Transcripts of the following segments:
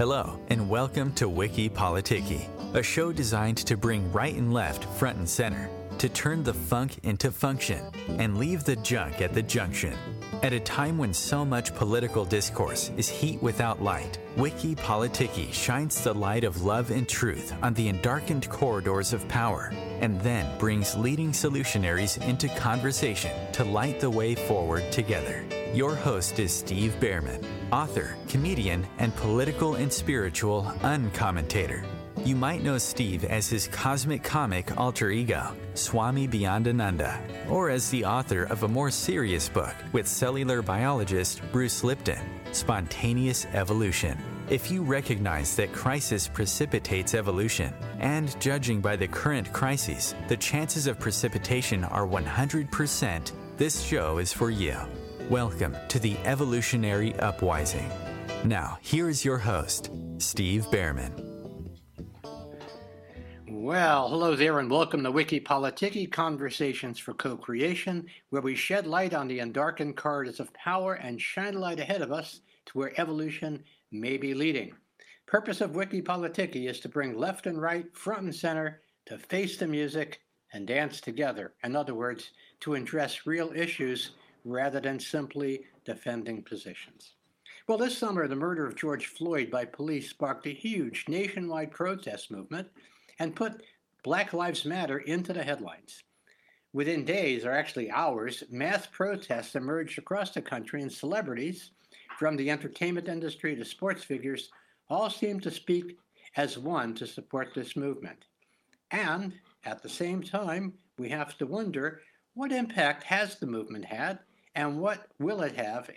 Hello, and welcome to Wiki Politiki, a show designed to bring right and left front and center, to turn the funk into function, and leave the junk at the junction. At a time when so much political discourse is heat without light, Wiki Politiki shines the light of love and truth on the endarkened corridors of power, and then brings leading solutionaries into conversation to light the way forward together. Your host is Steve Behrman, author, comedian, and political and spiritual uncommentator. You might know Steve as his cosmic comic alter ego, Swami Beyondananda, or as the author of a more serious book with cellular biologist Bruce Lipton, Spontaneous Evolution. If you recognize that crisis precipitates evolution, and judging by the current crises, the chances of precipitation are 100%, this show is for you. Welcome to the Evolutionary Upwising. Now, here is your host, Steve Behrman. Well, hello there and welcome to Wiki Politiki, Conversations for Co-Creation, where we shed light on the undarkened corridors of power and shine a light ahead of us to where evolution may be leading. Purpose of Wiki Politiki is to bring left and right, front and center, to face the music and dance together. In other words, to address real issues rather than simply defending positions. Well, this summer, the murder of George Floyd by police sparked a huge nationwide protest movement and put Black Lives Matter into the headlines. Within days, or actually hours, mass protests emerged across the country, and celebrities, from the entertainment industry to sports figures, all seemed to speak as one to support this movement. And at the same time, we have to wonder, what impact has the movement had, and what will it have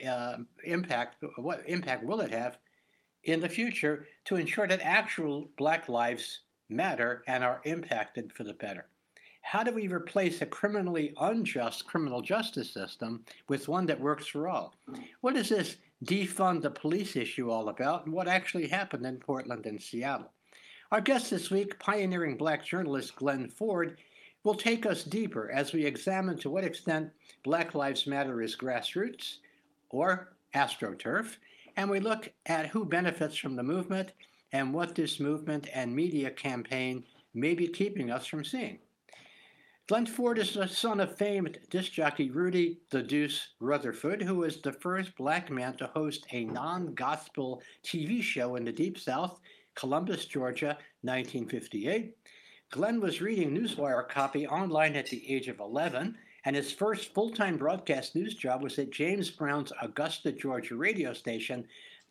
What impact will it have in the future to ensure that actual Black lives matter and are impacted for the better? How do we replace a criminally unjust criminal justice system with one that works for all? What is this defund the police issue all about, and what actually happened in Portland and Seattle? Our guest this week, pioneering Black journalist Glenn Ford, will take us deeper as we examine to what extent Black Lives Matter is grassroots or astroturf, and we look at who benefits from the movement and what this movement and media campaign may be keeping us from seeing. Glenn Ford is the son of famed disc jockey Rudy "The Deuce" Rutherford, who was the first Black man to host a non-gospel TV show in the Deep South, Columbus, Georgia, 1958. Glenn was reading newswire copy online at the age of 11, and his first full-time broadcast news job was at James Brown's Augusta, Georgia radio station,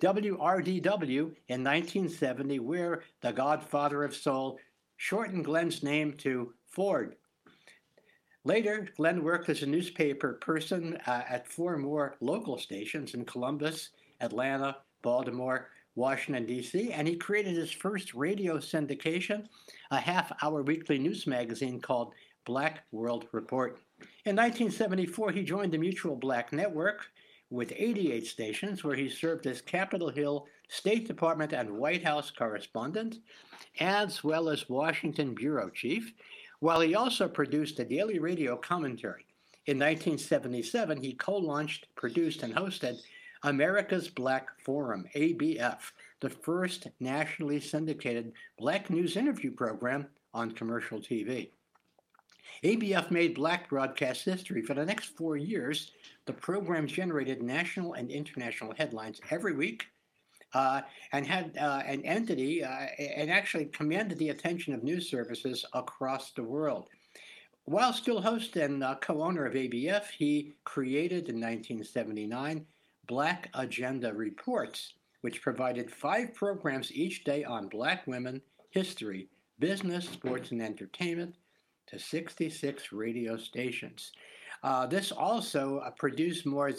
WRDW, in 1970, where the Godfather of Soul shortened Glenn's name to Ford. Later, Glenn worked as a newspaper person at 4 more local stations in Columbus, Atlanta, Baltimore, Washington, D.C., and he created his first radio syndication, a half-hour weekly news magazine called Black World Report. In 1974, he joined the Mutual Black Network with 88 stations, where he served as Capitol Hill State Department and White House correspondent, as well as Washington bureau chief, while he also produced a daily radio commentary. In 1977, he co-launched, produced, and hosted America's Black Forum, ABF, the first nationally syndicated Black news interview program on commercial TV. ABF made Black broadcast history. For the next 4 years, the program generated national and international headlines every week, and had an entity and actually commanded the attention of news services across the world. While still host and co-owner of ABF, he created in 1979 Black Agenda Reports, which provided 5 programs each day on Black women, history, business, sports, and entertainment to 66 radio stations. This also produced more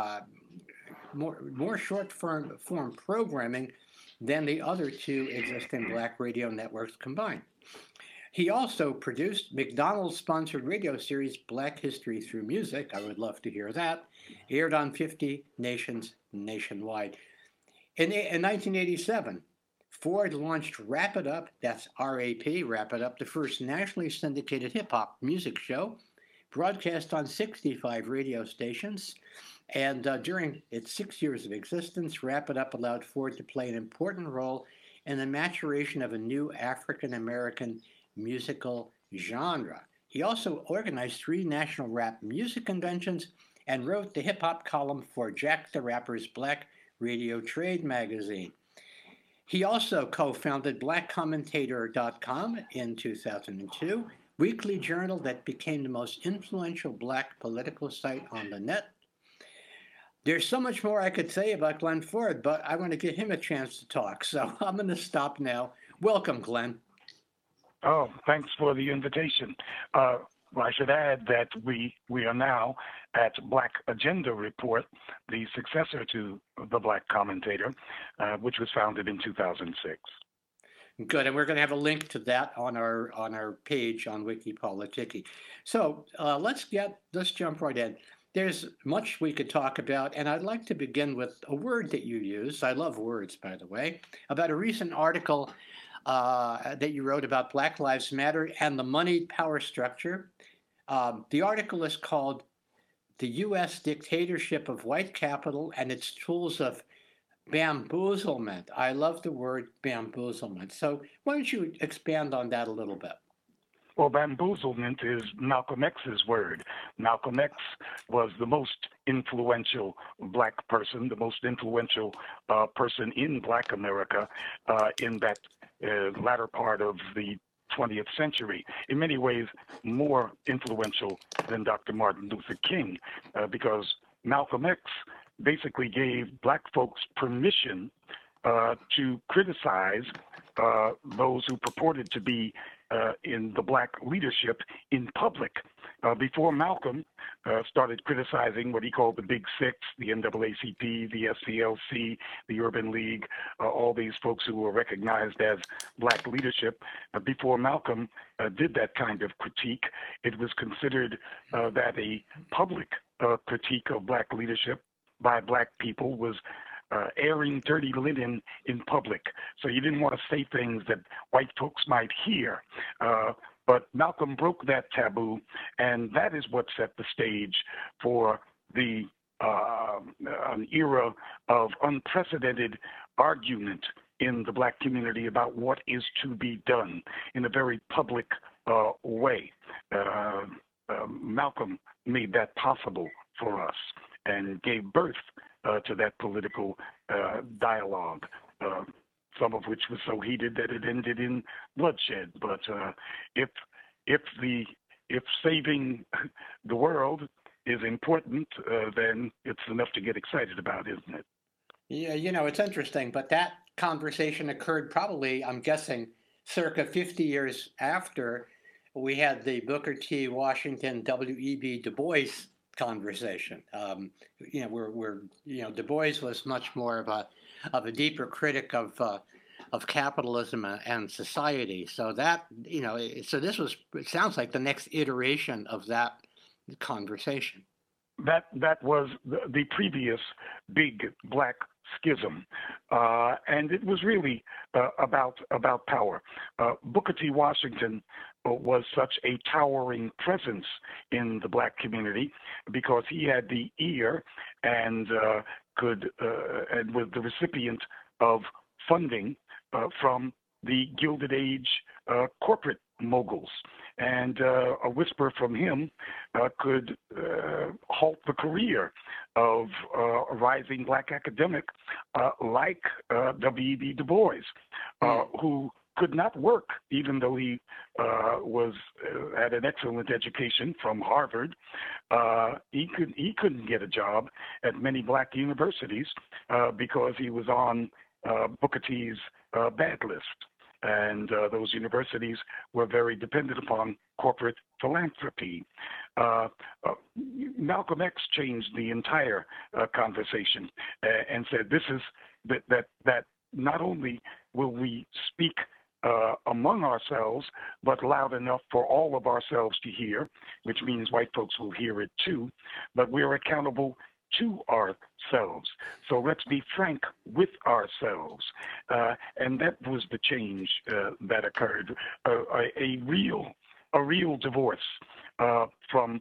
short-form programming than the other 2 existing Black radio networks combined. He also produced McDonald's-sponsored radio series Black History Through Music. I would love to hear that. Aired on 50 nations nationwide. In 1987, Ford launched Wrap It Up, that's R-A-P, Wrap It Up, the first nationally syndicated hip-hop music show, broadcast on 65 radio stations. And during its 6 years of existence, Wrap It Up allowed Ford to play an important role in the maturation of a new African American musical genre. He also organized 3 national rap music conventions and wrote the hip hop column for Jack the Rapper's Black Radio Trade magazine. He also co founded blackcommentator.com in 2002, weekly journal that became the most influential black political site on the net. There's so much more I could say about Glenn Ford, but I want to give him a chance to talk. So I'm going to stop now. Welcome, Glenn. Oh, thanks for the invitation. Well, I should add that we are now at Black Agenda Report, the successor to the Black Commentator, which was founded in 2006. Good, and we're going to have a link to that on our page on Wikipolitiki. So let's jump right in. There's much we could talk about, and I'd like to begin with a word that you use. I love words, by the way, about a recent article that you wrote about Black Lives Matter and the moneyed power structure. The article is called "The U.S. Dictatorship of White Capital and Its Tools of Bamboozlement." I love the word bamboozlement. So why don't you expand on that a little bit? Well, bamboozlement is Malcolm X's word. Malcolm X was the most influential black person, the most influential person in Black America in that latter part of the 20th century. In many ways, more influential than Dr. Martin Luther King, because Malcolm X basically gave black folks permission to criticize those who purported to be in the black leadership in public. Before Malcolm started criticizing what he called the Big Six, the NAACP, the SCLC, the Urban League, all these folks who were recognized as black leadership, before Malcolm did that kind of critique, it was considered that a public critique of black leadership by black people was airing dirty linen in public. So you didn't want to say things that white folks might hear. But Malcolm broke that taboo, and that is what set the stage for the an era of unprecedented argument in the black community about what is to be done in a very public way. Malcolm made that possible for us and gave birth to that political dialogue, some of which was so heated that it ended in bloodshed. But if saving the world is important, then it's enough to get excited about, isn't it? Yeah, it's interesting, but that conversation occurred probably, I'm guessing, circa 50 years after we had the Booker T. Washington W.E.B. Du Bois conversation. Where Du Bois was much more of a deeper critic of capitalism and society. So that so this was, it sounds like, the next iteration of that conversation. That was the previous big black schism, and it was really about power. Booker T. Washington was such a towering presence in the black community because he had the ear and and was the recipient of funding from the Gilded Age corporate moguls. And a whisper from him could halt the career of a rising black academic like W.E.B. Du Bois, who could not work, even though he had an excellent education from Harvard. He couldn't get a job at many black universities because he was on Booker T's bad list. And those universities were very dependent upon corporate philanthropy. Malcolm X changed the entire conversation and said, "This is that not only will we speak among ourselves, but loud enough for all of ourselves to hear, which means white folks will hear it too, but we're accountable to ourselves. So let's be frank with ourselves." And that was the change that occurred, a real divorce from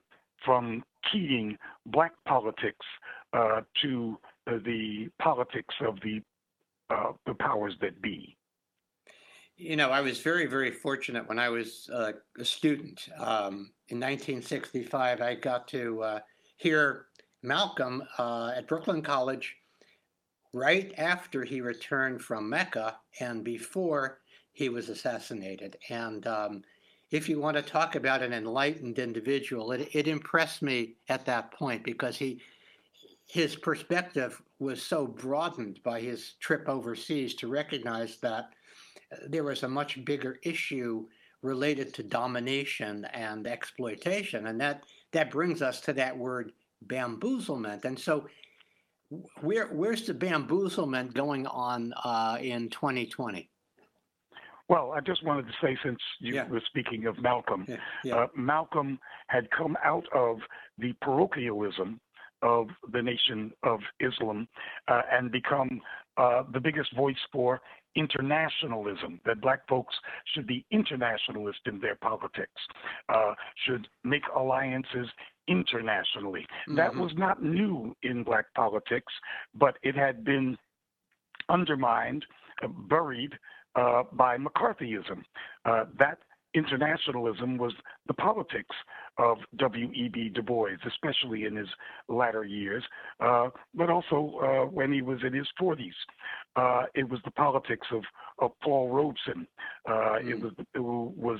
from keying black politics to the politics of the powers that be. You know, I was very, very fortunate when I was a student. In 1965, I got to hear Malcolm at Brooklyn College right after he returned from Mecca and before he was assassinated. And if you want to talk about an enlightened individual, it impressed me at that point because his perspective was so broadened by his trip overseas to recognize that there was a much bigger issue related to domination and exploitation. And that brings us to that word bamboozlement. And so where's the bamboozlement going on in 2020? Well, I just wanted to say, since you were speaking of Malcolm, Malcolm had come out of the parochialism of the Nation of Islam and become the biggest voice for internationalism, that black folks should be internationalist in their politics, should make alliances internationally. Mm-hmm. That was not new in black politics, but it had been undermined, buried by McCarthyism. That internationalism was the politics of W.E.B. Du Bois, especially in his latter years, but also when he was in his 40s. It was the politics of Paul Robeson. It was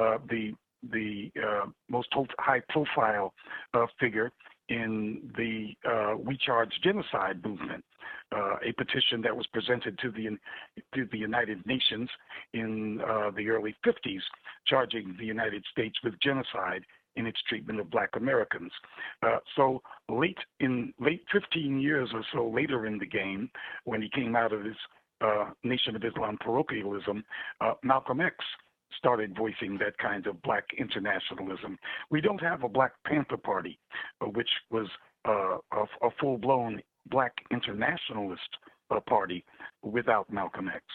the most high-profile figure in the We Charge Genocide movement, a petition that was presented to the United Nations in the early 50s, charging the United States with genocide in its treatment of black Americans. So late 15 years or so later in the game, when he came out of his Nation of Islam parochialism, Malcolm X started voicing that kind of black internationalism. We don't have a Black Panther Party, which was a full-blown black internationalist party without Malcolm X.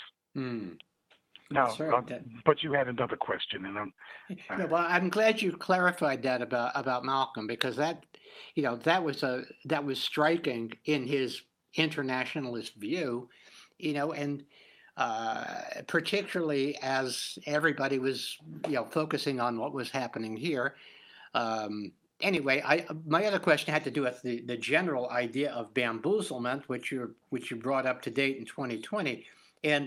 Now, but you had another question, and well, I'm glad you clarified that about Malcolm, because that was striking in his internationalist view, and particularly as everybody was focusing on what was happening here. Anyway, my other question had to do with the general idea of bamboozlement, which you brought up to date in 2020, and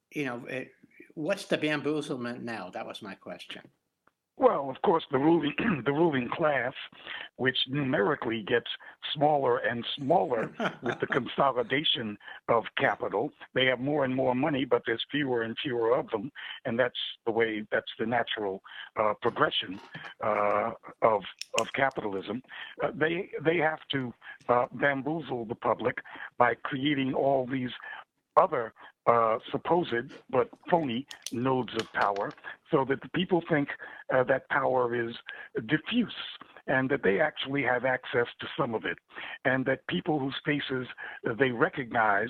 what's the bamboozlement now? That was my question. Well, of course, the ruling class, which numerically gets smaller and smaller with the consolidation of capital. They have more and more money, but there's fewer and fewer of them, and that's the natural progression of capitalism. They have to bamboozle the public by creating all these other supposed but phony nodes of power, so that the people think that power is diffuse and that they actually have access to some of it, and that people whose faces they recognize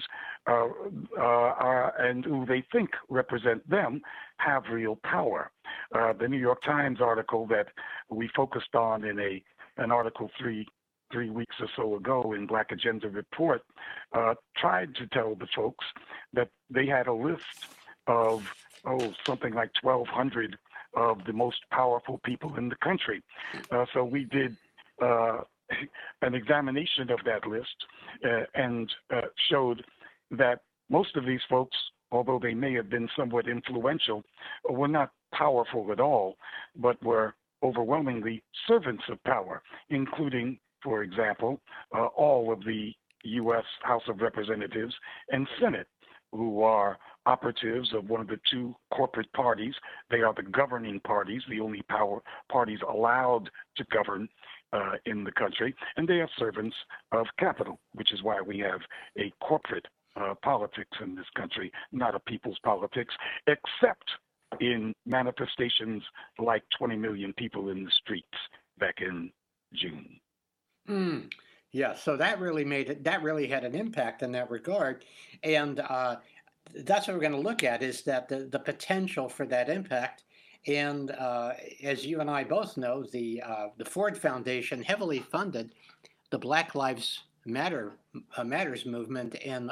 and who they think represent them have real power. The New York Times article that we focused on in an Article 3 weeks or so ago in Black Agenda Report, tried to tell the folks that they had a list of, something like 1,200 of the most powerful people in the country. So we did an examination of that list and showed that most of these folks, although they may have been somewhat influential, were not powerful at all, but were overwhelmingly servants of power, including, for example, all of the U.S. House of Representatives and Senate, who are operatives of one of the two corporate parties. They are the governing parties, the only parties allowed to govern in the country, and they are servants of capital, which is why we have a corporate politics in this country, not a people's politics, except in manifestations like 20 million people in the streets back in June. Yeah, so that really had an impact in that regard, and that's what we're going to look at, is that the potential for that impact, And as you and I both know, the Ford Foundation heavily funded the Black Lives Matters movement in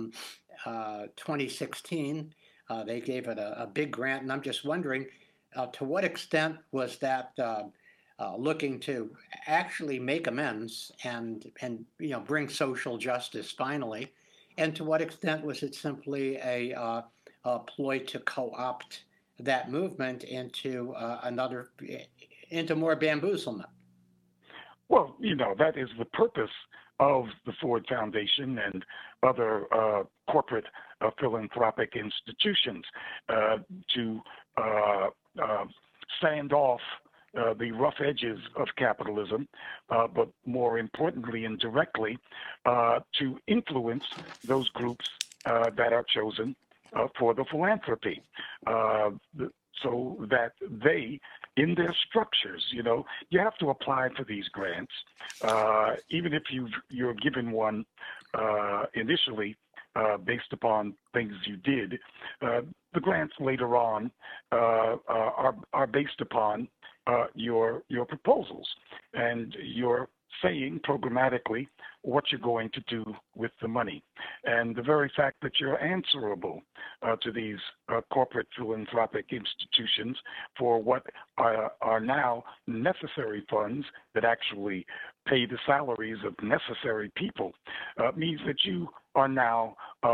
2016. They gave it a big grant, and I'm just wondering, to what extent was that looking to actually make amends and bring social justice finally, and to what extent was it simply a ploy to co-opt that movement into into more bamboozlement? Well, that is the purpose of the Ford Foundation and other corporate philanthropic institutions, to stand off the rough edges of capitalism, but more importantly and directly, to influence those groups that are chosen for the philanthropy, so that they, in their structures, you have to apply for these grants, even if you're given one initially based upon things you did. The grants later on are based upon your proposals, and you're saying programmatically what you're going to do with the money. And the very fact that you're answerable to these corporate philanthropic institutions for what are now necessary funds that actually pay the salaries of necessary people means that you are now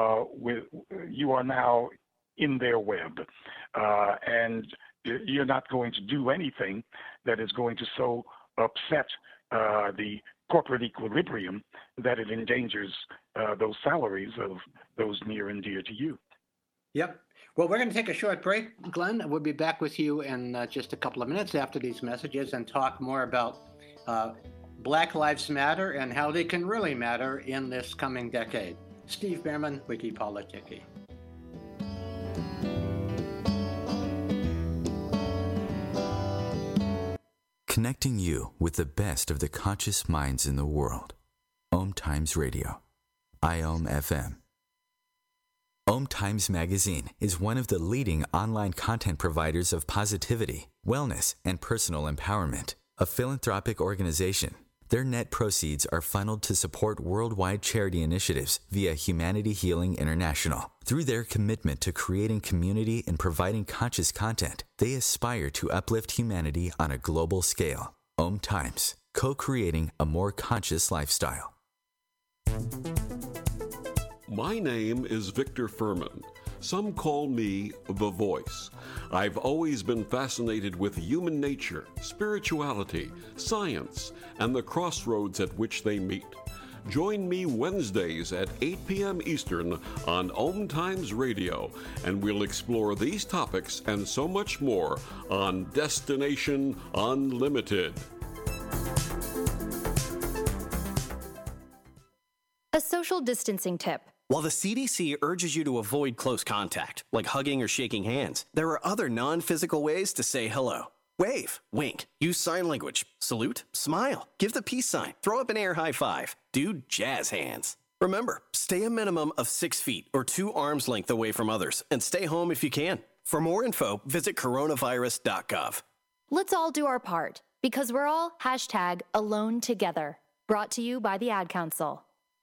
in their web, and you're not going to do anything that is going to so upset the corporate equilibrium that it endangers those salaries of those near and dear to you. Yep. Well, we're going to take a short break, Glenn. We'll be back with you in just a couple of minutes after these messages and talk more about Black Lives Matter and how they can really matter in this coming decade. Steve Bhaerman, Wikipolitiki. Connecting you with the best of the conscious minds in the world. Om Times Radio. IOM FM. Om Times Magazine is one of the leading online content providers of positivity, wellness, and personal empowerment. A philanthropic organization, their net proceeds are funneled to support worldwide charity initiatives via Humanity Healing International. Through their commitment to creating community and providing conscious content, they aspire to uplift humanity on a global scale. Om Times, co-creating a more conscious lifestyle. My name is Victor Furman. Some call me The Voice. I've always been fascinated with human nature, spirituality, science, and the crossroads at which they meet. Join me Wednesdays at 8 p.m. Eastern on Om Times Radio, and we'll explore these topics and so much more on Destination Unlimited. A social distancing tip. While the CDC urges you to avoid close contact, like hugging or shaking hands, there are other non-physical ways to say hello. Wave, wink, use sign language, salute, smile, give the peace sign, throw up an air high five, do jazz hands. Remember, stay a minimum of 6 feet or 2 arms length away from others, and stay home if you can. For more info, visit coronavirus.gov. Let's all do our part, because we're all #AloneTogether. Brought to you by the Ad Council.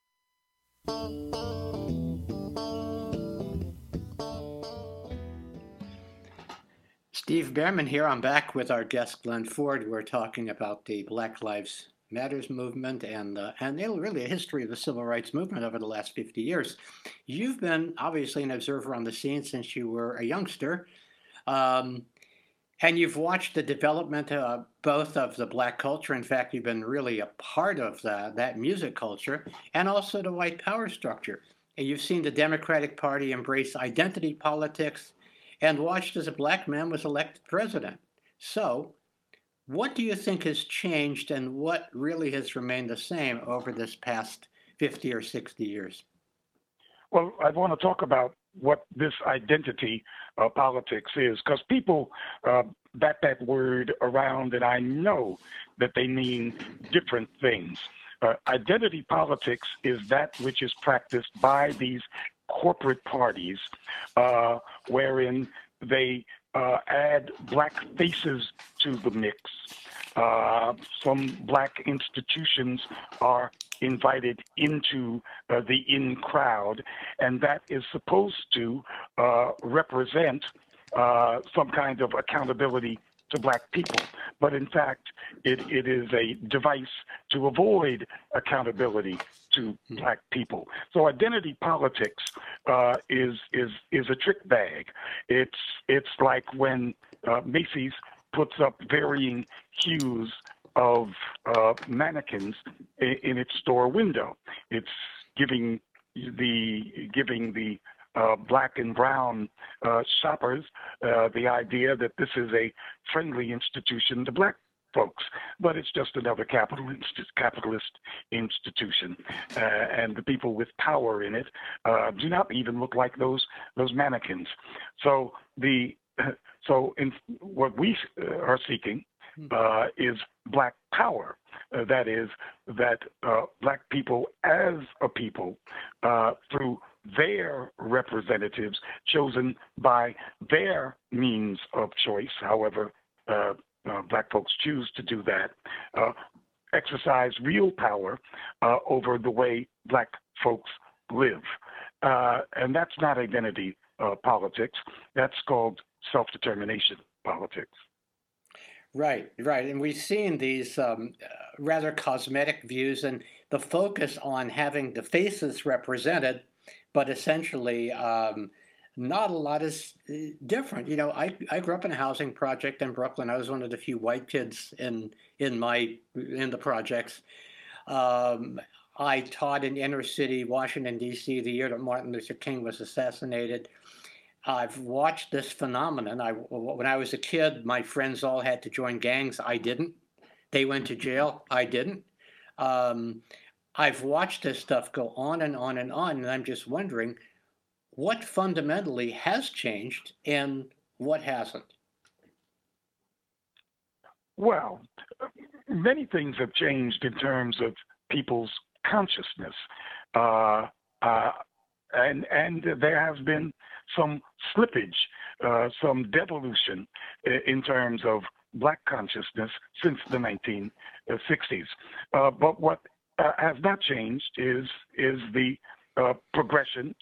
Steve Bhaerman here. I'm back with our guest, Glenn Ford. We're talking about the Black Lives Matters movement and really a history of the civil rights movement over the last 50 years. You've been obviously an observer on the scene since you were a youngster, and you've watched the development both of the Black culture. In fact, you've been really a part of that music culture, and also the white power structure. And you've seen the Democratic Party embrace identity politics and watched as a Black man was elected president. So what do you think has changed and what really has remained the same over this past 50 or 60 years? Well, I want to talk about what this identity politics is, because people bat that word around, and I know that they mean different things. Identity politics is that which is practiced by these corporate parties, wherein they add black faces to the mix. Some black institutions are invited into the in crowd, and that is supposed to represent some kind of accountability to black people. But in fact, it is a device to avoid accountability to black people. So identity politics is a trick bag. It's like when Macy's puts up varying hues of mannequins in its store window. It's giving the black and brown shoppers the idea that this is a friendly institution to black folks, but it's just another capitalist institution, and the people with power in it do not even look like those mannequins. So what we are seeking is black power. That is, that black people as a people, through their representatives chosen by their means of choice, however black folks choose to do that, exercise real power over the way black folks live. And that's not identity politics. That's called self-determination politics. Right. And we've seen these rather cosmetic views and the focus on having the faces represented, but essentially not a lot is different. You know, I grew up in a housing project in Brooklyn. I was one of the few white kids in the projects. I taught in inner city Washington, D.C. the year that Martin Luther King was assassinated. I've watched this phenomenon. When I was a kid, my friends all had to join gangs. I didn't. They went to jail. I didn't. I've watched this stuff go on and on and on, and I'm just wondering what fundamentally has changed and what hasn't. Well, many things have changed in terms of people's consciousness, and there has been some slippage, some devolution in terms of black consciousness since the 1960s. But what has not changed is the progression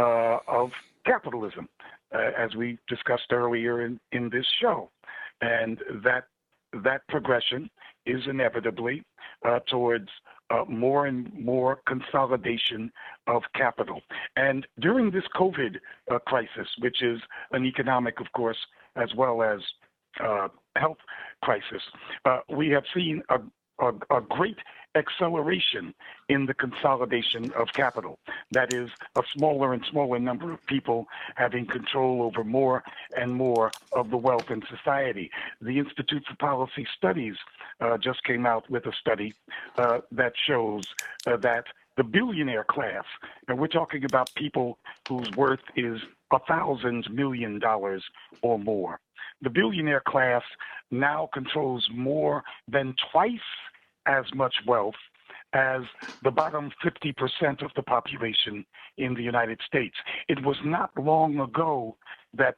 of capitalism, as we discussed earlier in this show, and that progression is inevitably towards more and more consolidation of capital. And during this COVID crisis, which is an economic, of course, as well as health crisis, we have seen a great acceleration in the consolidation of capital. That is, a smaller and smaller number of people having control over more and more of the wealth in society. The Institute for Policy Studies just came out with a study that shows that the billionaire class, and we're talking about people whose worth is $1,000 million or more, the billionaire class now controls more than twice as much wealth as the bottom 50% of the population in the United States. It was not long ago that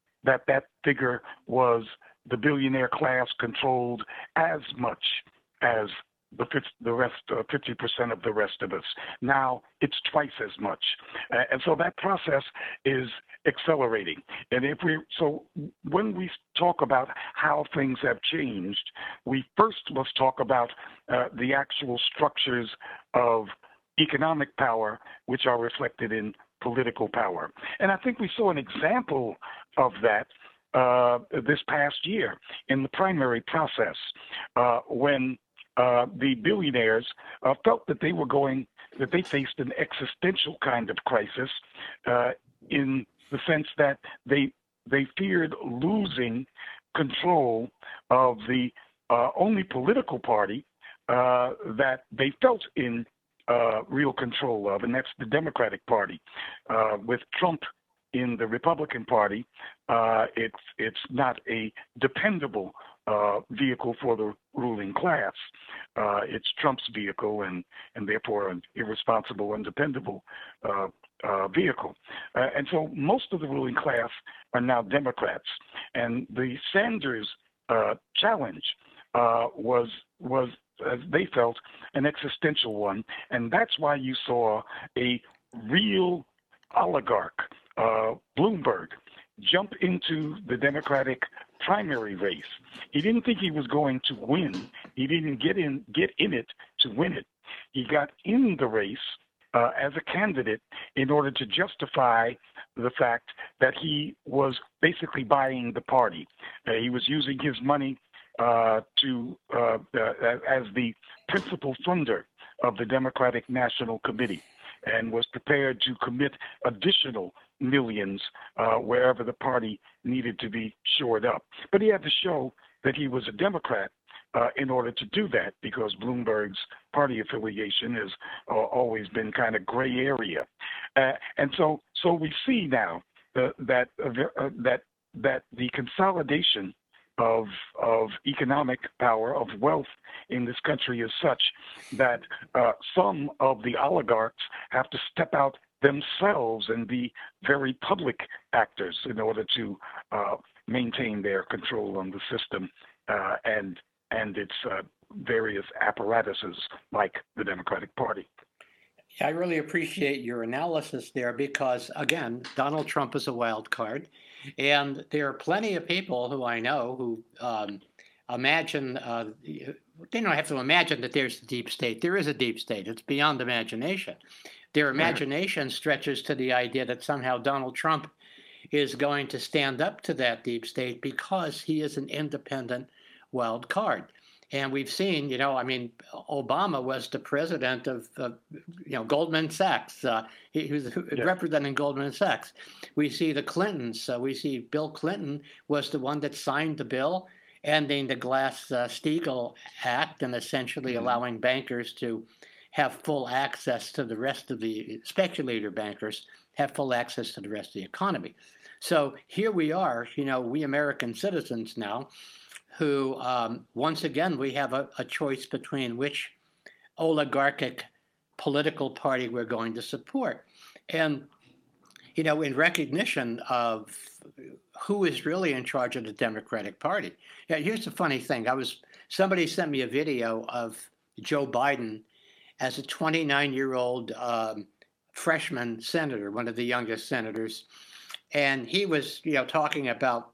figure was the billionaire class controlled as much as the rest, 50% of the rest of us. Now it's twice as much, and so that process is accelerating. And when we talk about how things have changed, we first must talk about the actual structures of economic power, which are reflected in political power. And I think we saw an example of that this past year in the primary process, when the billionaires felt that they faced an existential kind of crisis in the sense that they feared losing control of the only political party that they felt in real control of, and that's the Democratic Party. With Trump in the Republican Party, it's not a dependable vehicle for the ruling class. It's Trump's vehicle, and therefore an irresponsible, undependable vehicle. And so most of the ruling class are now Democrats. And the Sanders challenge was, as they felt, an existential one. And that's why you saw a real oligarch, Bloomberg, jump into the Democratic primary race. He didn't think he was going to win. He didn't get in it to win it. He got in the race as a candidate in order to justify the fact that he was basically buying the party. He was using his money as the principal funder of the Democratic National Committee, and was prepared to commit additional millions wherever the party needed to be shored up. But he had to show that he was a Democrat in order to do that, because Bloomberg's party affiliation has always been kind of gray area. And so we see now that the consolidation of economic power, of wealth in this country is such that some of the oligarchs have to step out themselves and be very public actors in order to maintain their control on the system and its various apparatuses like the Democratic Party. I really appreciate your analysis there because, again, Donald Trump is a wild card. And there are plenty of people who I know who imagine, they don't have to imagine that there's a deep state. There is a deep state. It's beyond imagination. Their imagination stretches to the idea that somehow Donald Trump is going to stand up to that deep state because he is an independent wild card. And we've seen, Obama was the president of, Goldman Sachs. He was representing Goldman Sachs. We see the Clintons. We see Bill Clinton was the one that signed the bill ending the Glass-Steagall Act and essentially allowing bankers to have full access to the rest of the speculator bankers, have full access to the rest of the economy. So here we are, we American citizens now, who, once again, we have a choice between which oligarchic political party we're going to support. And, in recognition of who is really in charge of the Democratic Party. Yeah, here's the funny thing. Somebody sent me a video of Joe Biden as a 29-year-old freshman senator, one of the youngest senators. And he was, talking about,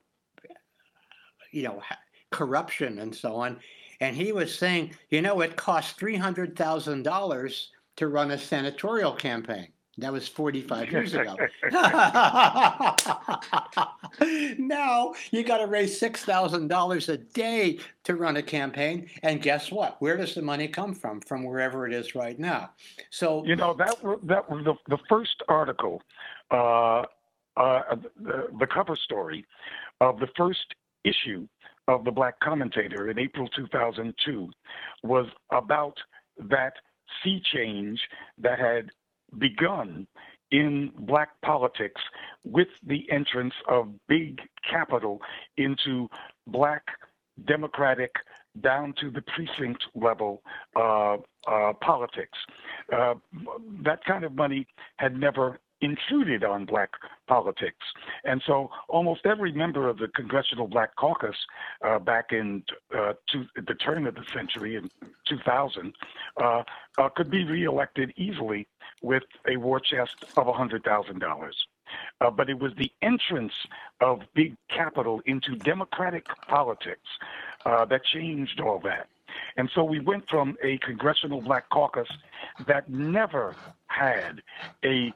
corruption and so on. And he was saying, it cost $300,000 to run a senatorial campaign. That was 45 years ago. Now you got to raise $6,000 a day to run a campaign. And guess what? Where does the money come from? From wherever it is right now. So, that was the first article, the cover story of the first issue of the Black Commentator in April 2002 was about that sea change that had begun in Black politics with the entrance of big capital into Black Democratic down to the precinct level politics. That kind of money had never intruded on Black politics. And so almost every member of the Congressional Black Caucus back in the turn of the century in 2000 could be reelected easily with a war chest of $100,000. But it was the entrance of big capital into Democratic politics that changed all that. And so we went from a Congressional Black Caucus that never had a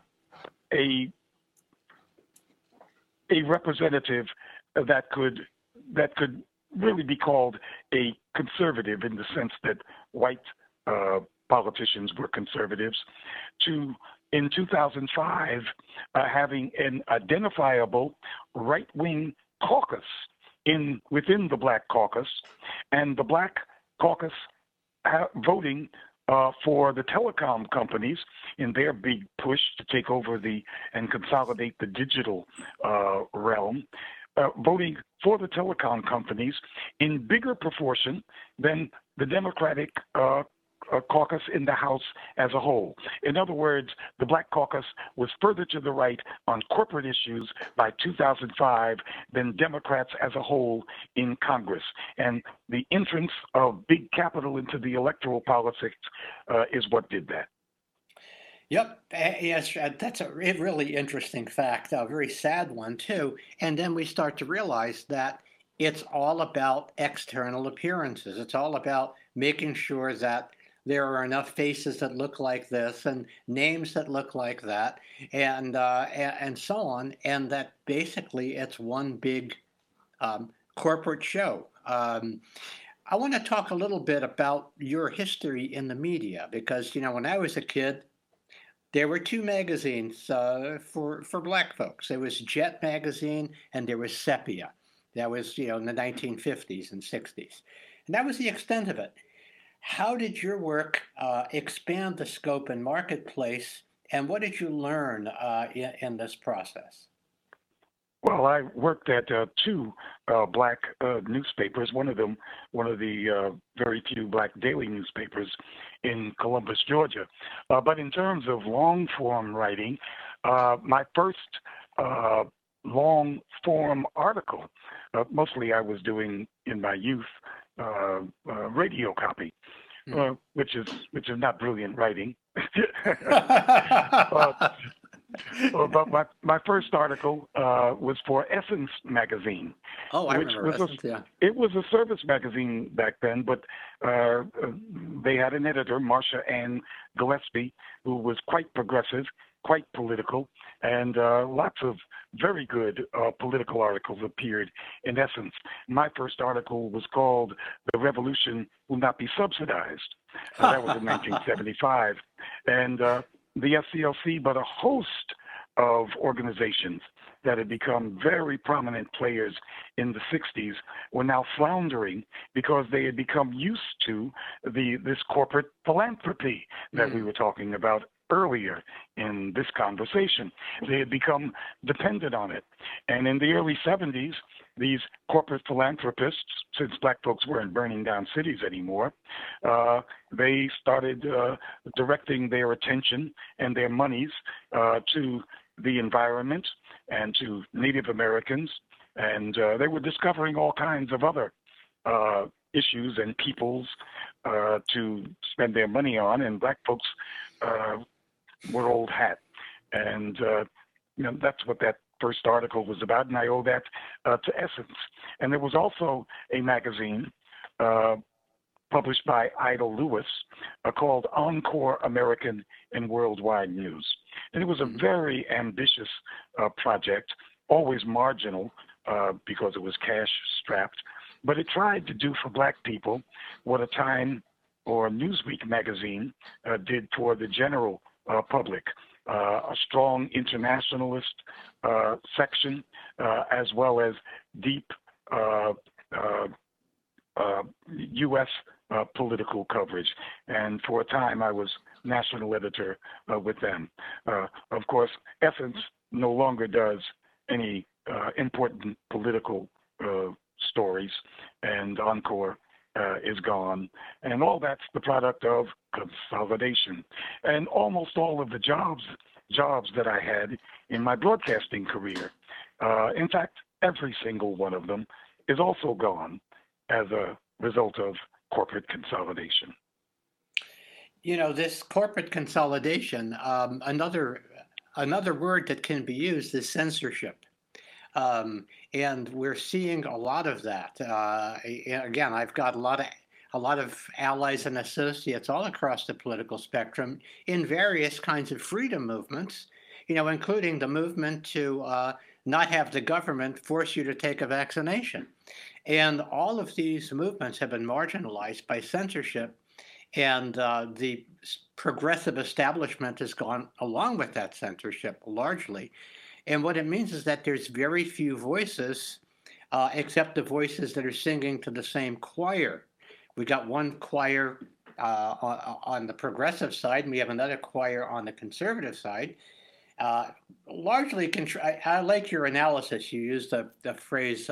representative that could really be called a conservative in the sense that white politicians were conservatives, to in 2005 having an identifiable right-wing caucus within the Black Caucus, and the Black Caucus voting for the telecom companies in their big push to take over and consolidate the digital realm, voting for the telecom companies in bigger proportion than the Democratic caucus in the House as a whole. In other words, the Black Caucus was further to the right on corporate issues by 2005 than Democrats as a whole in Congress. And the entrance of big capital into the electoral politics is what did that. Yep, yes, that's a really interesting fact, a very sad one too. And then we start to realize that it's all about external appearances. It's all about making sure that there are enough faces that look like this and names that look like that, and so on, and that basically it's one big corporate show. I want to talk a little bit about your history in the media because, you know, when I was a kid, there were two magazines for Black folks. There was Jet magazine and there was Sepia. That was, you know, in the 1950s and 60s. And that was the extent of it. How did your work expand the scope and marketplace, and what did you learn in this process? Well, I worked at two Black newspapers. One of them, one of the very few Black daily newspapers in Columbus, Georgia. But in terms of long-form writing, my first long-form article, mostly I was doing in my youth radio copy, which is not brilliant writing. But my first article was for Essence magazine. Oh, I remember Essence, yeah. It was a service magazine back then, but they had an editor, Marsha Ann Gillespie, who was quite progressive, quite political, and lots of very good political articles appeared in Essence. My first article was called "The Revolution Will Not Be Subsidized." That was in 1975. And the SCLC, but a host of organizations that had become very prominent players in the 60s were now floundering because they had become used to this corporate philanthropy that we were talking about earlier in this conversation. They had become dependent on it. And in the early 70s, these corporate philanthropists, since Black folks weren't burning down cities anymore, they started directing their attention and their monies to the environment and to Native Americans. And they were discovering all kinds of other issues and peoples to spend their money on. And Black folks were old hat. And that's what that first article was about, and I owe that to Essence. And there was also a magazine published by Ida Lewis called Encore American and Worldwide News. And it was a very ambitious project, always marginal because it was cash-strapped, but it tried to do for Black people what a Time or Newsweek magazine did for the general public. A strong internationalist section, as well as deep U.S. Political coverage. And for a time, I was national editor with them. Of course, Essence no longer does any important political stories, and Encore is gone. And all that's the product of consolidation. And almost all of the jobs that I had in my broadcasting career, in fact, every single one of them is also gone as a result of corporate consolidation. You know, this corporate consolidation, another word that can be used is censorship. And we're seeing a lot of that. Again, I've got a lot of allies and associates all across the political spectrum in various kinds of freedom movements, you know, including the movement to not have the government force you to take a vaccination. And all of these movements have been marginalized by censorship, and the progressive establishment has gone along with that censorship largely. And what it means is that there's very few voices, except the voices that are singing to the same choir. We got one choir on the progressive side, and we have another choir on the conservative side. largely, I like your analysis. You used the phrase,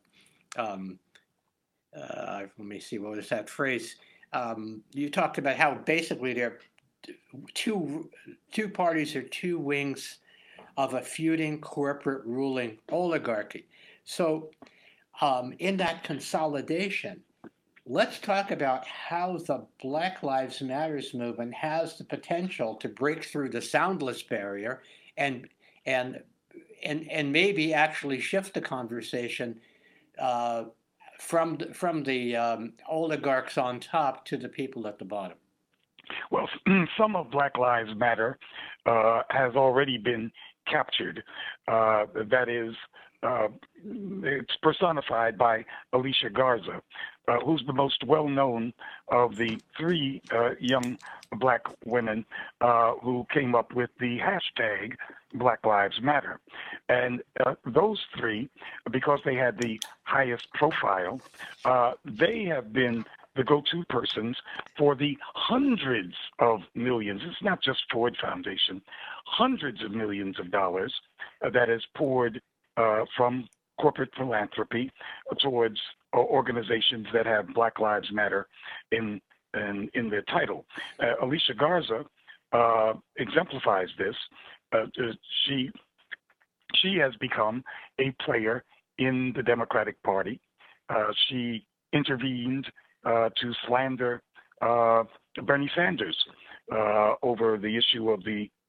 let me see, what was that phrase? You talked about how basically there are two parties or two wings of a feuding corporate ruling oligarchy. So in that consolidation, let's talk about how the Black Lives Matters movement has the potential to break through the soundless barrier and maybe actually shift the conversation from the oligarchs on top to the people at the bottom. Well, some of Black Lives Matter has already been captured. That is, it's personified by Alicia Garza, who's the most well-known of the three young black women who came up with the hashtag Black Lives Matter. And those three, because they had the highest profile, they have been the go-to persons for the hundreds of millions. It's not just Ford Foundation, hundreds of millions of dollars that is poured from corporate philanthropy towards organizations that have Black Lives Matter in their title. Alicia Garza exemplifies this. She has become a player in the Democratic Party. She intervened to slander Bernie Sanders over the issue of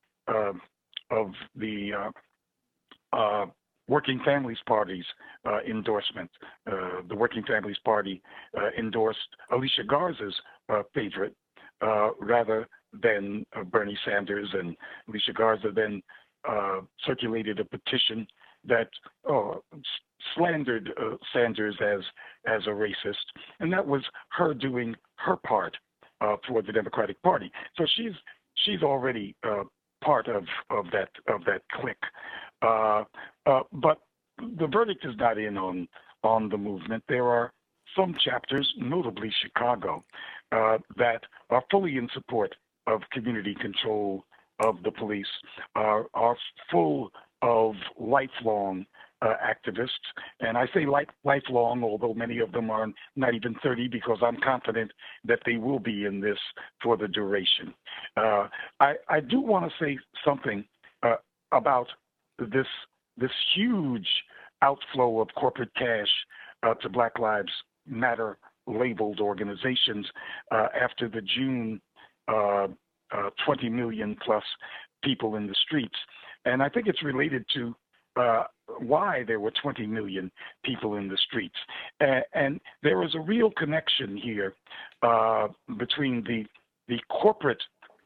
the Working Families Party's endorsement. The Working Families Party endorsed Alicia Garza's favorite rather than Bernie Sanders, and Alicia Garza then circulated a petition that slandered Sanders as a racist, and that was her doing her part for the Democratic Party. So she's already part of that clique. But the verdict is not in on the movement. There are some chapters, notably Chicago, that are fully in support of community control of the police, are full of lifelong activists. And I say lifelong, although many of them are not even 30, because I'm confident that they will be in this for the duration. I do want to say something about this huge outflow of corporate cash to Black Lives Matter labeled organizations after the June 20 million plus people in the streets. And I think it's related to why there were 20 million people in the streets. And there is a real connection here between the corporate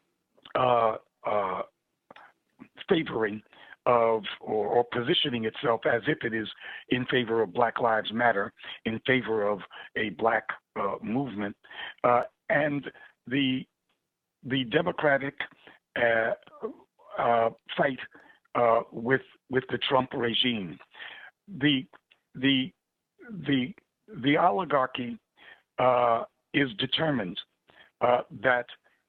favoring of or positioning itself as if it is in favor of Black Lives Matter, in favor of a black movement, and the Democratic fight with the Trump regime. The oligarchy is determined that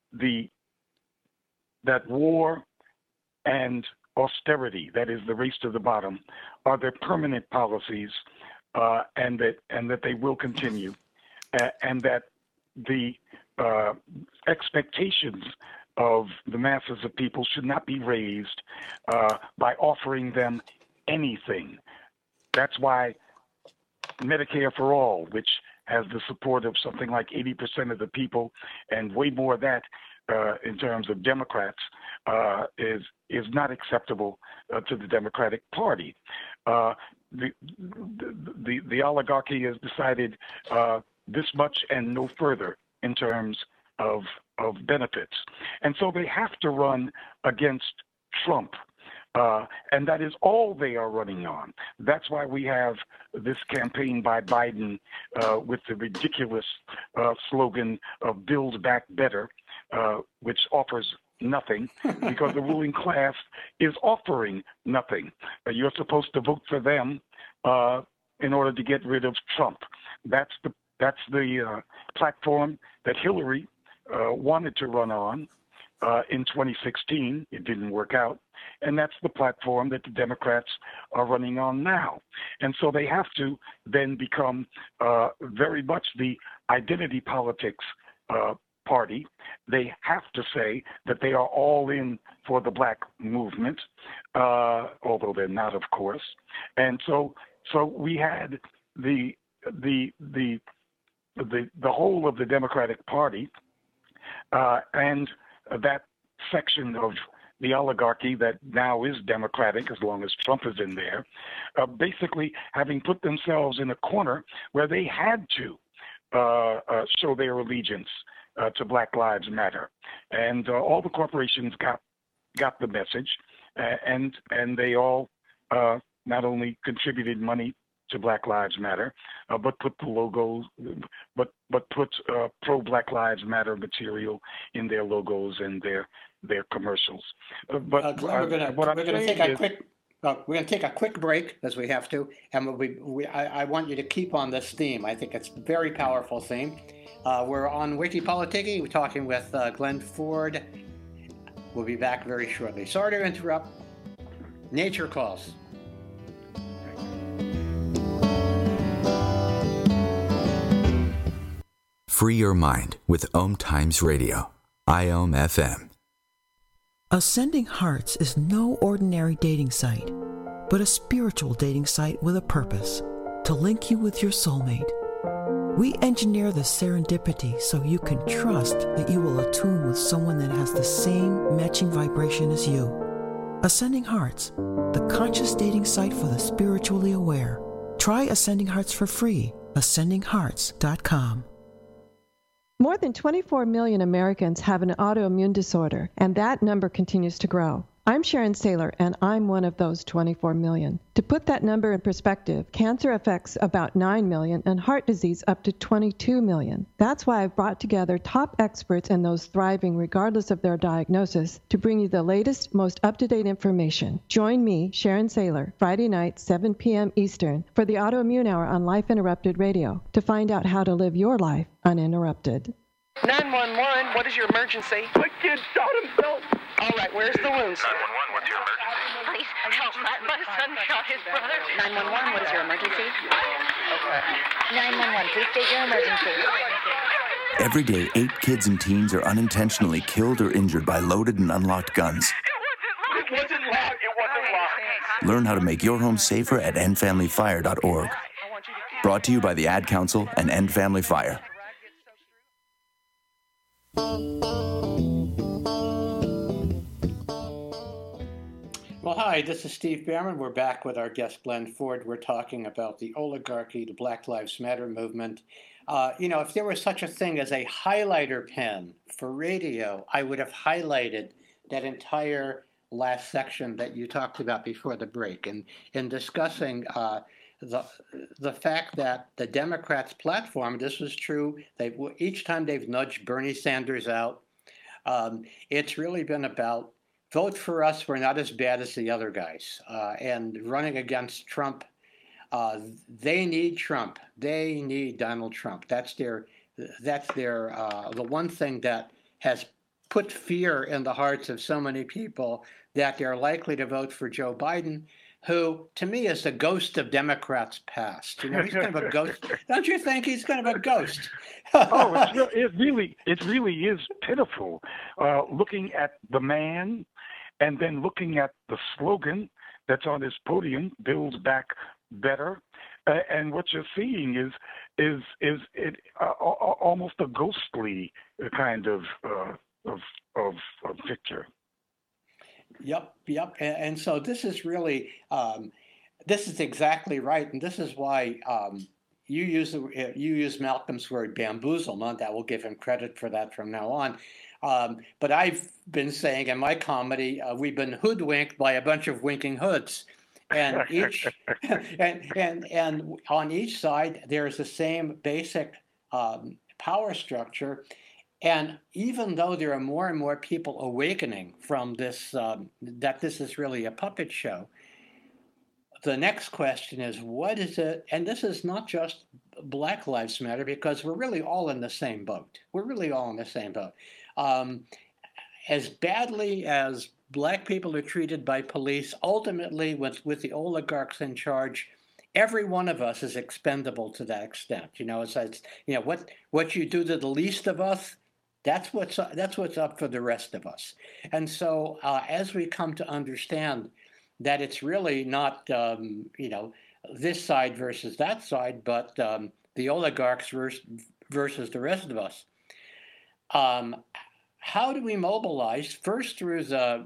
war and austerity, that is the race to the bottom, are their permanent policies, and that they will continue, and that the expectations of the masses of people should not be raised by offering them anything. That's why Medicare for All, which has the support of something like 80% of the people, and way more of that in terms of Democrats, is not acceptable to the Democratic Party. The oligarchy has decided this much and no further in terms of benefits. And so they have to run against Trump. And that is all they are running on. That's why we have this campaign by Biden with the ridiculous slogan of Build Back Better, which offers nothing, because the ruling class is offering nothing. You're supposed to vote for them in order to get rid of Trump. That's the platform that Hillary wanted to run on, In 2016, it didn't work out. And that's the platform that the Democrats are running on now. And so they have to then become very much the identity politics party. They have to say that they are all in for the black movement, although they're not, of course. And so we had the whole of the Democratic Party and that section of the oligarchy that now is Democratic, as long as Trump is in there, basically having put themselves in a corner where they had to show their allegiance to Black Lives Matter. And all the corporations got the message, and they all not only contributed money to Black Lives Matter, but put the logos, but put pro-Black Lives Matter material in their logos and their commercials. But Glenn, we're going to take a quick. We're going to take a quick break, as we have to, and I want you to keep on this theme. I think it's a very powerful theme. We're on Wiki Politiki. We're talking with Glenn Ford. We'll be back very shortly. Sorry to interrupt. Nature calls. Free your mind with Om Times Radio, IOM FM. Ascending Hearts is no ordinary dating site, but a spiritual dating site with a purpose, to link you with your soulmate. We engineer the serendipity so you can trust that you will attune with someone that has the same matching vibration as you. Ascending Hearts, the conscious dating site for the spiritually aware. Try Ascending Hearts for free, ascendinghearts.com. More than 24 million Americans have an autoimmune disorder, and that number continues to grow. I'm Sharon Saylor, and I'm one of those 24 million. To put that number in perspective, cancer affects about 9 million and heart disease up to 22 million. That's why I've brought together top experts and those thriving regardless of their diagnosis to bring you the latest, most up-to-date information. Join me, Sharon Saylor, Friday night, 7 p.m. Eastern, for the Autoimmune Hour on Life Interrupted Radio to find out how to live your life uninterrupted. 911, what is your emergency? My kid shot himself. All right, where's the wounds? 911, what's your emergency? Please help. My son shot his brother. 911, what is your emergency? Okay. 911, please state your emergency. Every day, 8 kids and teens are unintentionally killed or injured by loaded and unlocked guns. It wasn't locked. Learn how to make your home safer at endfamilyfire.org. Brought to you by the Ad Council and End Family Fire. Well, hi, this is Steve Bhaerman. We're back with our guest, Glenn Ford. We're talking about the oligarchy, the Black Lives Matter movement. If there was such a thing as a highlighter pen for radio, I would have highlighted that entire last section that you talked about before the break. And in discussing the fact that the Democrats' platform, this was true, each time they've nudged Bernie Sanders out, it's really been about vote for us, we're not as bad as the other guys. And running against Trump, they need Trump. They need Donald Trump. That's their the one thing that has put fear in the hearts of so many people that they're likely to vote for Joe Biden, who, to me, is the ghost of Democrats' past. He's kind of a ghost. Don't you think he's kind of a ghost? It really is pitiful. Looking at the man, and then looking at the slogan that's on his podium, "Build Back Better," and what you're seeing is almost a ghostly kind of picture. Yep. And so this is really, this is exactly right. And this is why you use Malcolm's word bamboozlement. That will give him credit for that from now on. But I've been saying in my comedy, we've been hoodwinked by a bunch of winking hoods. And each and on each side, there's the same basic power structure. And even though there are more and more people awakening from this, that this is really a puppet show, the next question is, what is it? And this is not just Black Lives Matter, because we're really all in the same boat. We're really all in the same boat. as badly as black people are treated by police, ultimately with the oligarchs in charge, every one of us is expendable to that extent. It's what you do to the least of us, that's what's up for the rest of us. And so as we come to understand that it's really not this side versus that side, but the oligarchs versus the rest of us. How do we mobilize first through the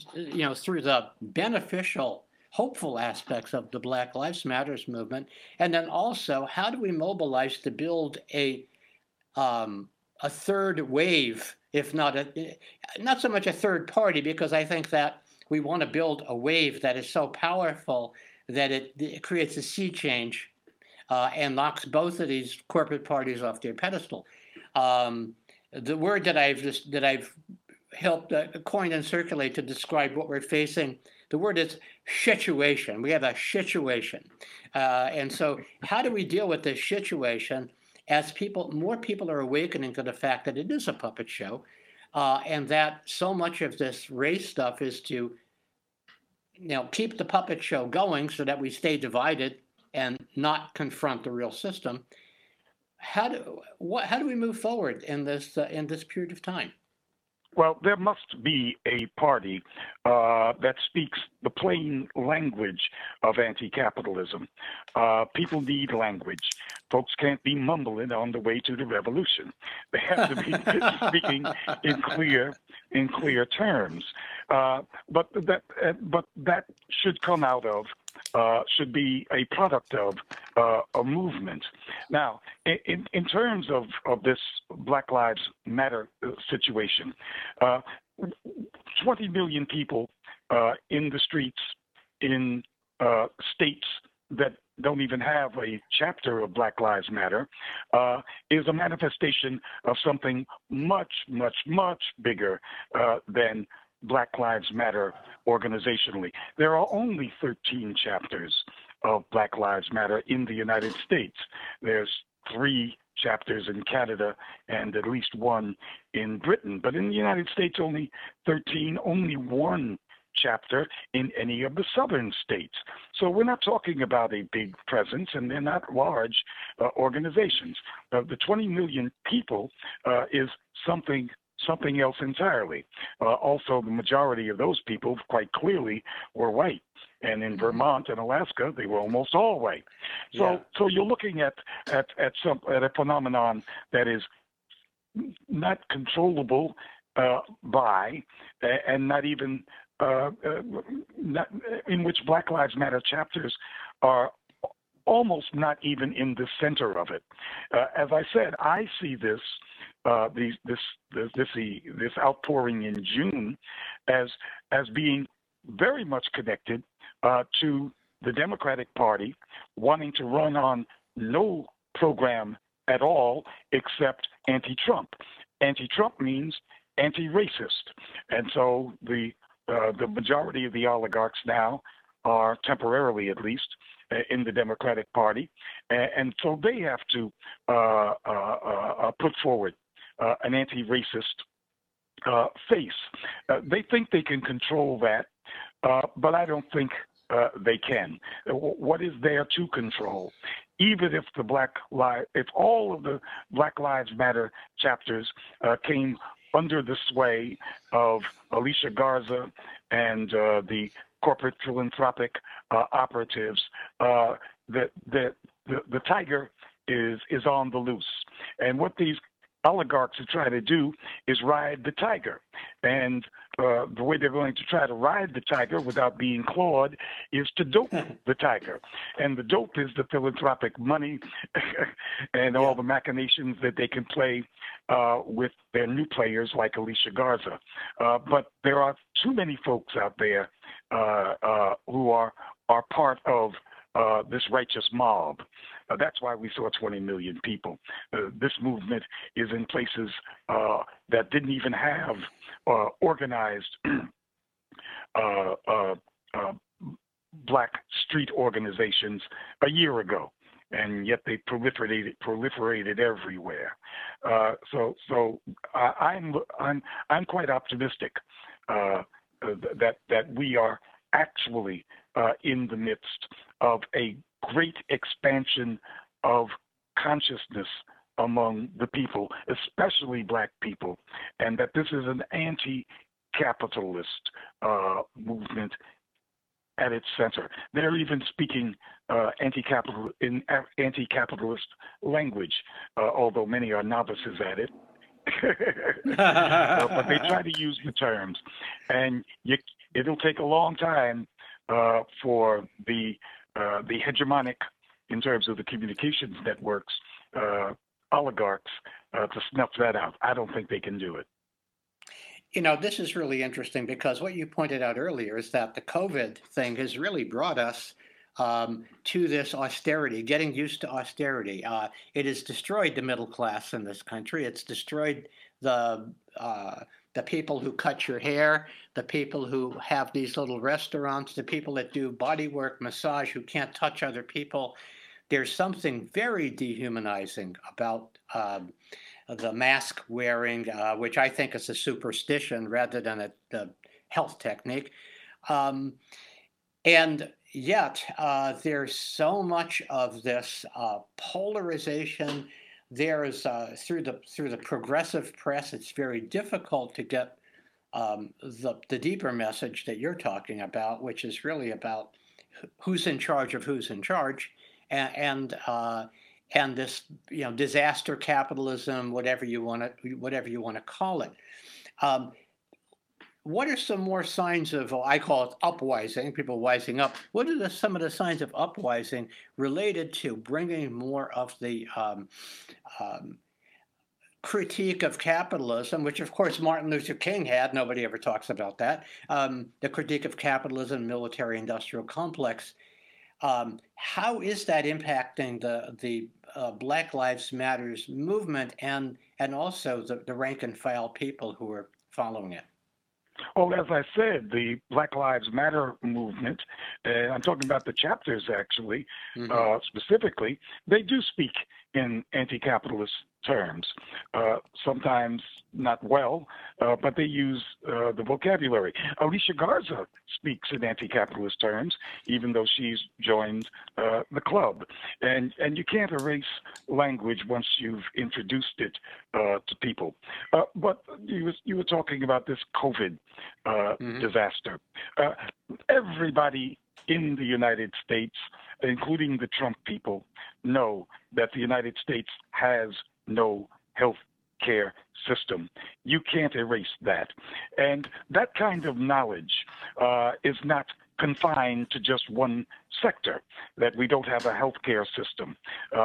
beneficial, hopeful aspects of the Black Lives Matters movement, and then also how do we mobilize to build a third wave, if not so much a third party, because I think that we want to build a wave that is so powerful that it creates a sea change and knocks both of these corporate parties off their pedestal. The word that I've helped coin and circulate to describe what we're facing, the word is situation. We have a situation. And so how do we deal with this situation as more people are awakening to the fact that it is a puppet show and that so much of this race stuff is to keep the puppet show going so that we stay divided and not confront the real system. How do we move forward in this period of time? Well, there must be a party that speaks the plain language of anti-capitalism. People need language. Folks can't be mumbling on the way to the revolution. They have to be speaking in clear terms. But that should come out of should be a product of a movement. Now, in terms of this Black Lives Matter situation, 20 million people in the streets in states that don't even have a chapter of Black Lives Matter is a manifestation of something much, much, much bigger than Black Lives Matter organizationally. There are only 13 chapters of Black Lives Matter in the United States. There's 3 chapters in Canada and at least 1 in Britain. But in the United States, only 13, only 1 chapter in any of the southern states. So we're not talking about a big presence, and they're not large organizations. The 20 million people is something else entirely. Also, the majority of those people quite clearly were white. And in Vermont and Alaska, they were almost all white. So you're looking at a phenomenon that is not controllable by, and not even in which Black Lives Matter chapters are almost not even in the center of it. As I said, I see this outpouring in June as being very much connected to the Democratic Party wanting to run on no program at all except anti-Trump. Anti-Trump means anti-racist, and so the majority of the oligarchs now are temporarily, at least, in the Democratic Party, and so they have to put forward an anti-racist face. They think they can control that, but I don't think they can. What is there to control? Even if if all of the Black Lives Matter chapters came under the sway of Alicia Garza and the corporate philanthropic operatives, the tiger is on the loose. And what these oligarchs are trying to do is ride the tiger. And the way they're going to try to ride the tiger without being clawed is to dope the tiger. And the dope is the philanthropic money and all the machinations that they can play with their new players like Alicia Garza. But there are too many folks out there who are part of this righteous mob. That's why we saw 20 million people. This movement is in places that didn't even have organized black street organizations a year ago. and yet they proliferated everywhere. So I'm quite optimistic that we are actually in the midst of a great expansion of consciousness among the people, especially black people, and that this is an anti-capitalist movement at its center. They're even speaking anti-capitalist language, although many are novices at it. But they try to use the terms, and it'll take a long time for the hegemonic, in terms of the communications networks, oligarchs to snuff that out. I don't think they can do it. You know, this is really interesting because what you pointed out earlier is that the COVID thing has really brought us to this austerity, getting used to austerity. It has destroyed the middle class in this country. It's destroyed the people who cut your hair, the people who have these little restaurants, the people that do body work, massage, who can't touch other people. There's something very dehumanizing about the mask wearing, which I think is a superstition rather than a health technique. And yet, there's so much of this polarization. There's through the progressive press, it's very difficult to get the deeper message that you're talking about, which is really about who's in charge of who's in charge, and this, you know, disaster capitalism, whatever you want to call it. What are some more signs of, I call it upwising, people wising up? What are some of the signs of upwising related to bringing more of the critique of capitalism, which of course Martin Luther King had, nobody ever talks about that, the critique of capitalism, military-industrial complex. How is that impacting the Black Lives Matters movement and also the rank and file people who are following it? Well, as I said, the Black Lives Matter movement, I'm talking about the chapters actually, specifically, they do speak in anti-capitalist terms, sometimes not well, but they use the vocabulary. Alicia Garza speaks in anti-capitalist terms, even though she's joined the club. And you can't erase language once you've introduced it to people. But you were talking about this COVID disaster. Everybody in the United States, including the Trump people, know that the United States has no health care system. You can't erase that. And that kind of knowledge is not confined to just one sector, that we don't have a healthcare system.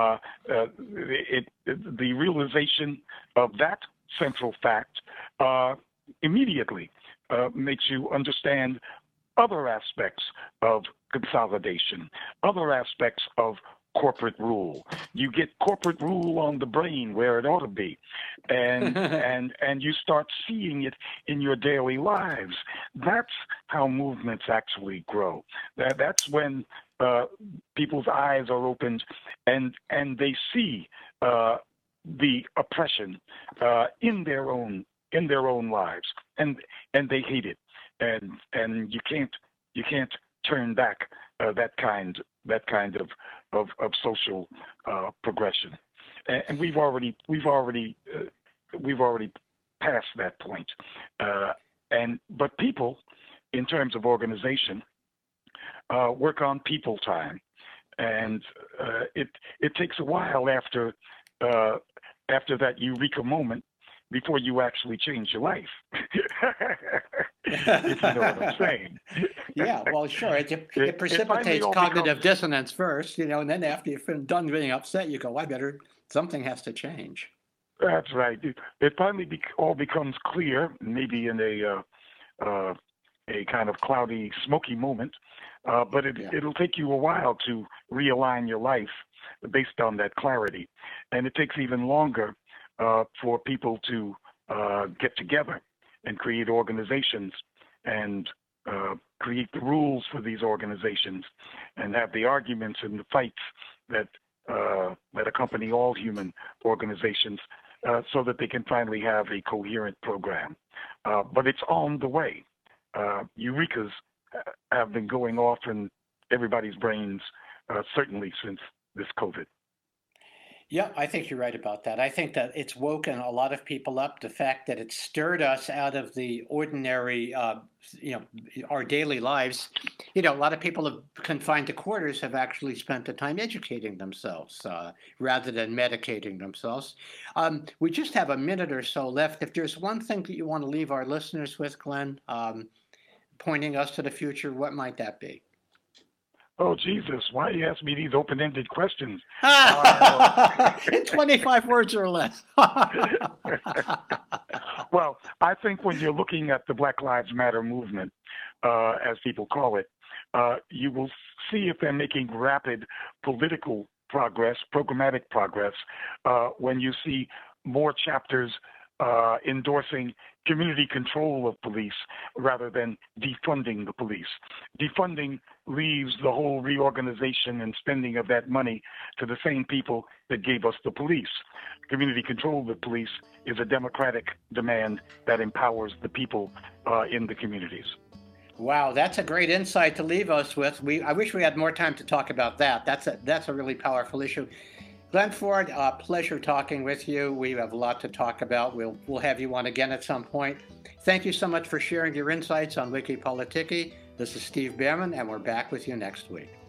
The realization of that central fact immediately makes you understand other aspects of consolidation, other aspects of corporate rule. You get corporate rule on the brain where it ought to be, and and you start seeing it in your daily lives. That's how movements actually grow. That's when people's eyes are opened and they see the oppression in their own lives, and they hate it, and you can't turn back that kind of social progression, and we've already passed that point. But people, in terms of organization, work on people time, and it takes a while after that eureka moment before you actually change your life. If you know what I'm saying. Yeah, well, sure. It precipitates cognitive dissonance first, and then after you're done being upset, you go, something has to change. That's right. It finally all becomes clear, maybe in a kind of cloudy, smoky moment, but it'll take you a while to realign your life based on that clarity. And it takes even longer for people to get together and create organizations and create the rules for these organizations and have the arguments and the fights that that accompany all human organizations so that they can finally have a coherent program. But it's on the way. Eurekas have been going off in everybody's brains, certainly since this COVID. Yeah, I think you're right about that. I think that it's woken a lot of people up. The fact that it stirred us out of the ordinary, our daily lives. A lot of people have confined to quarters have actually spent the time educating themselves rather than medicating themselves. We just have a minute or so left. If there's one thing that you want to leave our listeners with, Glenn, pointing us to the future, what might that be? Oh, Jesus, why you ask me these open-ended questions? In 25 words or less. Well, I think when you're looking at the Black Lives Matter movement, as people call it, you will see if they're making rapid political progress, programmatic progress, when you see more chapters endorsing community control of police rather than defunding the police. Defunding leaves the whole reorganization and spending of that money to the same people that gave us the police. Community control of the police is a democratic demand that empowers the people in the communities. Wow, that's a great insight to leave us with. I wish we had more time to talk about that. That's a really powerful issue. Glenn Ford, pleasure talking with you. We have a lot to talk about. We'll have you on again at some point. Thank you so much for sharing your insights on Wiki Politiki. This is Steve Bhaerman, and we're back with you next week.